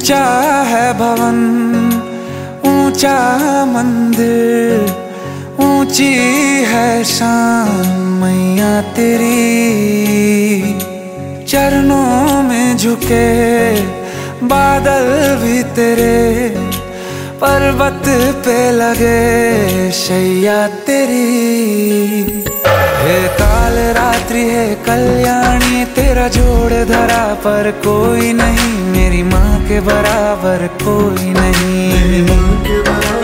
ऊंचा है भवन, ऊंचा मंदिर, ऊंची है शान मैया तेरी। चरणों में झुके बादल भी तेरे, पर्वत पे लगे शैया तेरी। हे काल रात्रि है कल्याणी, तेरा जोड़ धरा पर कोई नहीं, मेरी माँ के बराबर कोई नहीं।